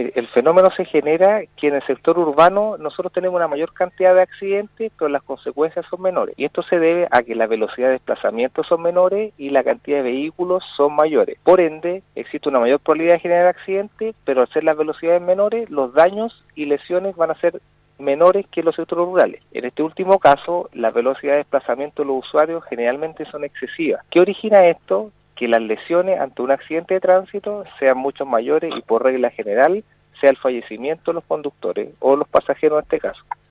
Mire, el fenómeno se genera que en el sector urbano nosotros tenemos una mayor cantidad de accidentes, pero las consecuencias son menores. Y esto se debe a que la velocidad de desplazamiento son menores y la cantidad de vehículos son mayores. Por ende, existe una mayor probabilidad de generar accidentes, pero al ser las velocidades menores, los daños y lesiones van a ser menores que en los sectores rurales. En este último caso, la velocidad de desplazamiento de los usuarios generalmente son excesivas. ¿Qué origina esto? Que las lesiones ante un accidente de tránsito sean mucho mayores y por regla general sea el fallecimiento de los conductores o los pasajeros en este caso.